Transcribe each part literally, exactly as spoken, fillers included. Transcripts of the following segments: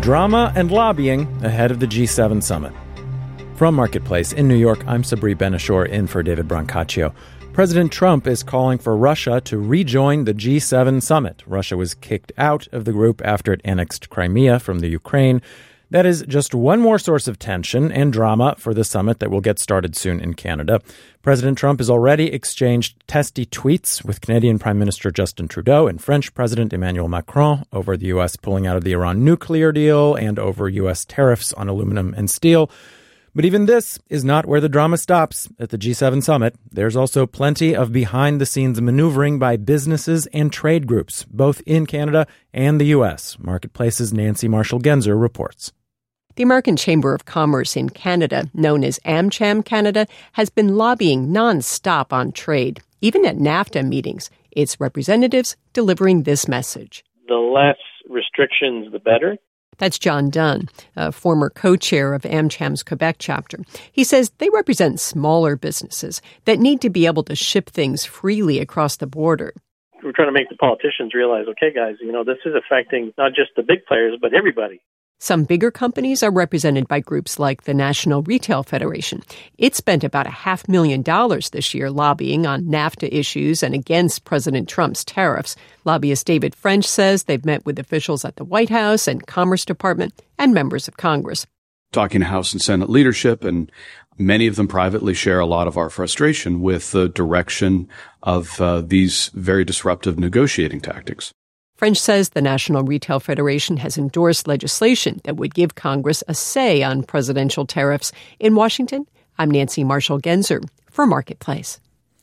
Drama and lobbying ahead of the G seven summit. From Marketplace in New York, I'm Sabri Ben-Achour in for David Brancaccio. President Trump is calling for Russia to rejoin the G seven summit. Russia was kicked out of the group after it annexed Crimea from the Ukraine. That is just one more source of tension and drama for the summit that will get started soon in Canada. President Trump has already exchanged testy tweets with Canadian Prime Minister Justin Trudeau and French President Emmanuel Macron over the U S pulling out of the Iran nuclear deal and over U S tariffs on aluminum and steel. But even this is not where the drama stops at the G seven summit. There's also plenty of behind-the-scenes maneuvering by businesses and trade groups, both in Canada and the U S. Marketplace's Nancy Marshall-Genzer reports. The American Chamber of Commerce in Canada, known as AmCham Canada, has been lobbying nonstop on trade, even at NAFTA meetings. Its representatives delivering this message. The less restrictions, the better. That's John Dunn, a former co-chair of AmCham's Quebec chapter. He says they represent smaller businesses that need to be able to ship things freely across the border. We're trying to make the politicians realize, okay, guys, you know, this is affecting not just the big players, but everybody. Some bigger companies are represented by groups like the National Retail Federation. It spent about a half million dollars this year lobbying on NAFTA issues and against President Trump's tariffs. Lobbyist David French says they've met with officials at the White House and Commerce Department and members of Congress. Talking to House and Senate leadership, and many of them privately share a lot of our frustration with the direction of uh, these very disruptive negotiating tactics. French says the National Retail Federation has endorsed legislation that would give Congress a say on presidential tariffs. In Washington, I'm Nancy Marshall-Genzer for Marketplace.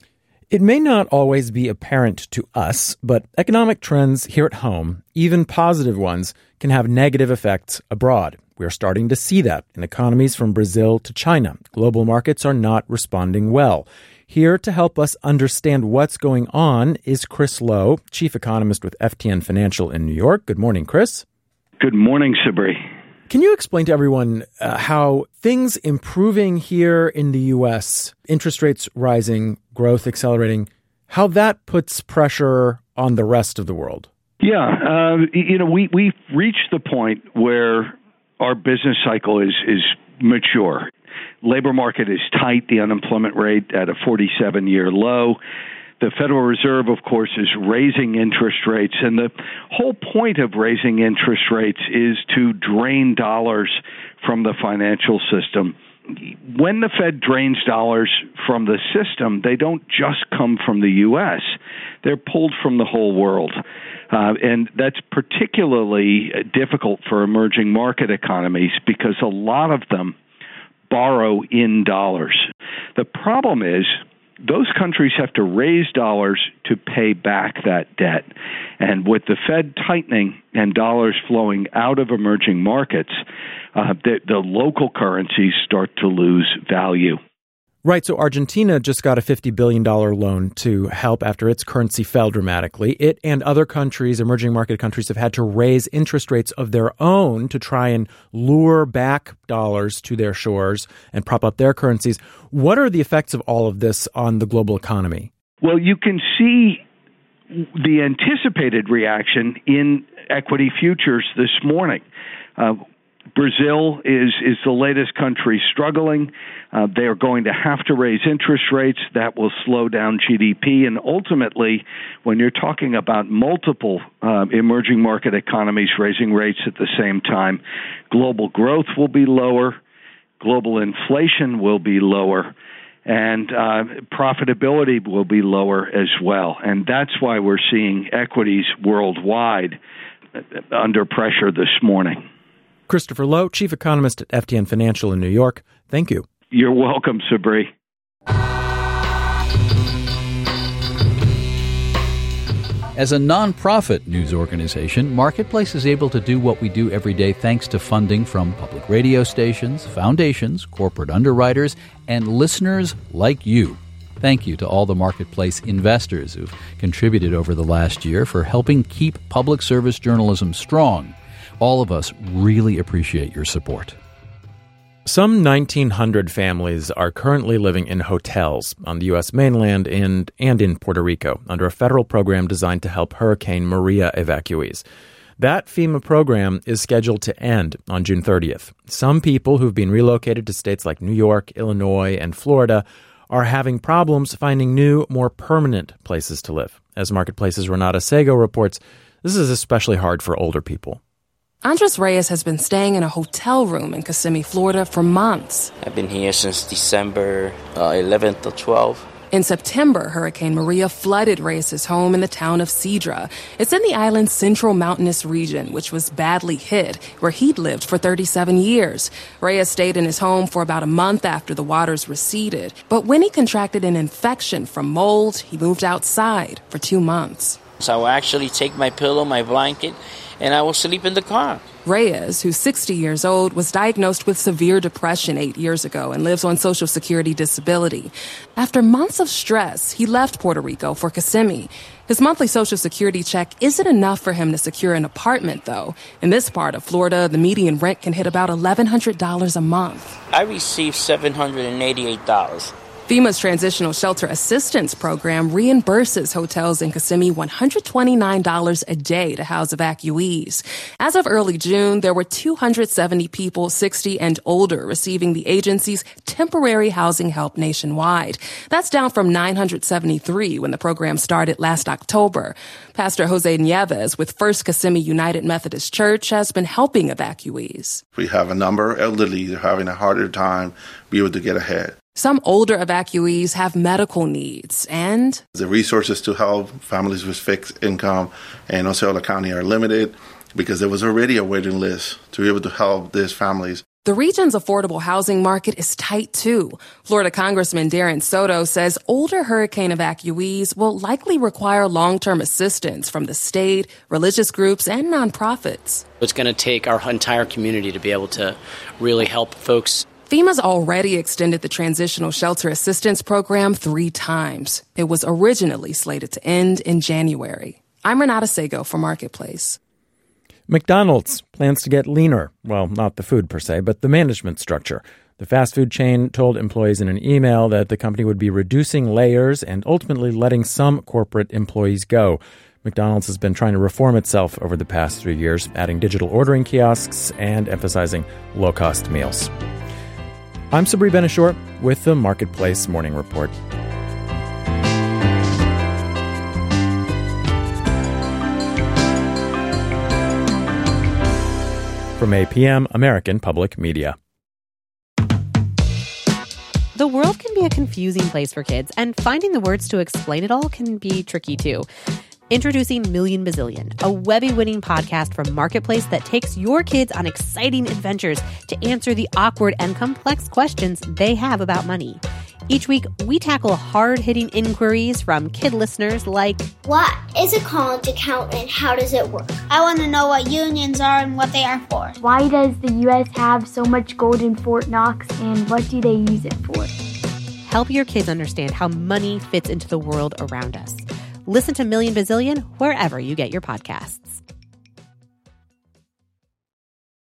It may not always be apparent to us, but economic trends here at home, even positive ones, can have negative effects abroad. We're starting to see that in economies from Brazil to China. Global markets are not responding well. Here to help us understand what's going on is Chris Lowe, chief economist with F T N Financial in New York. Good morning, Chris. Good morning, Sabri. Can you explain to everyone uh, how things improving here in the U S, interest rates rising, growth accelerating, how that puts pressure on the rest of the world? Yeah, uh, you know, we, we've reached the point where our business cycle is, is mature. Labor market is tight, the unemployment rate at a forty-seven-year low. The Federal Reserve, of course, is raising interest rates, and the whole point of raising interest rates is to drain dollars from the financial system. When the Fed drains dollars from the system, they don't just come from the U S. They're pulled from the whole world. Uh, and that's particularly difficult for emerging market economies because a lot of them borrow in dollars. The problem is those countries have to raise dollars to pay back that debt. And with the Fed tightening and dollars flowing out of emerging markets, uh, the, the local currencies start to lose value. Right. So Argentina just got a fifty billion dollars loan to help after its currency fell dramatically. It and other countries, emerging market countries, have had to raise interest rates of their own to try and lure back dollars to their shores and prop up their currencies. What are the effects of all of this on the global economy? Well, you can see the anticipated reaction in equity futures this morning. Uh, Brazil is, is the latest country struggling. Uh, they are going to have to raise interest rates. That will slow down G D P. And ultimately, when you're talking about multiple uh, emerging market economies raising rates at the same time, global growth will be lower, global inflation will be lower, and uh, profitability will be lower as well. And that's why we're seeing equities worldwide under pressure this morning. Christopher Lowe, chief economist at F T N Financial in New York. Thank you. You're welcome, Sabri. As a nonprofit news organization, Marketplace is able to do what we do every day thanks to funding from public radio stations, foundations, corporate underwriters, and listeners like you. Thank you to all the Marketplace investors who've contributed over the last year for helping keep public service journalism strong. All of us really appreciate your support. Some nineteen hundred families are currently living in hotels on the U S mainland and, and in Puerto Rico under a federal program designed to help Hurricane Maria evacuees. That FEMA program is scheduled to end on June thirtieth. Some people who've been relocated to states like New York, Illinois, and Florida are having problems finding new, more permanent places to live. As Marketplace's Renata Sego reports, this is especially hard for older people. Andres Reyes has been staying in a hotel room in Kissimmee, Florida for months. I've been here since December uh, eleventh or twelfth. In September, Hurricane Maria flooded Reyes' home in the town of Cedra. It's in the island's central mountainous region, which was badly hit, where he'd lived for thirty-seven years. Reyes stayed in his home for about a month after the waters receded. But when he contracted an infection from mold, he moved outside for two months. So I will actually take my pillow, my blanket, and I will sleep in the car. Reyes, who's sixty years old, was diagnosed with severe depression eight years ago and lives on Social Security disability. After months of stress, he left Puerto Rico for Kissimmee. His monthly Social Security check isn't enough for him to secure an apartment, though. In this part of Florida, the median rent can hit about eleven hundred dollars a month. I received seven hundred eighty-eight dollars. FEMA's Transitional Shelter Assistance Program reimburses hotels in Kissimmee one hundred twenty-nine dollars a day to house evacuees. As of early June, there were two hundred seventy people sixty and older receiving the agency's temporary housing help nationwide. That's down from nine hundred seventy-three when the program started last October. Pastor Jose Nieves with First Kissimmee United Methodist Church has been helping evacuees. We have a number of elderly that are having a harder time be able to get ahead. Some older evacuees have medical needs, and the resources to help families with fixed income in Osceola County are limited because there was already a waiting list to be able to help these families. The region's affordable housing market is tight, too. Florida Congressman Darren Soto says older hurricane evacuees will likely require long-term assistance from the state, religious groups, and nonprofits. It's going to take our entire community to be able to really help folks. FEMA's already extended the Transitional Shelter Assistance Program three times. It was originally slated to end in January. I'm Renata Sego for Marketplace. McDonald's plans to get leaner. Well, not the food per se, but the management structure. The fast food chain told employees in an email that the company would be reducing layers and ultimately letting some corporate employees go. McDonald's has been trying to reform itself over the past three years, adding digital ordering kiosks and emphasizing low-cost meals. I'm Sabri Ben-Achour with the Marketplace Morning Report. From A P M, American Public Media. The world can be a confusing place for kids, and finding the words to explain it all can be tricky too. Introducing Million Bazillion, a Webby-winning podcast from Marketplace that takes your kids on exciting adventures to answer the awkward and complex questions they have about money. Each week, we tackle hard-hitting inquiries from kid listeners like, what is a college account and how does it work? I want to know what unions are and what they are for. Why does the U S have so much gold in Fort Knox and what do they use it for? Help your kids understand how money fits into the world around us. Listen to Million Bazillion wherever you get your podcasts.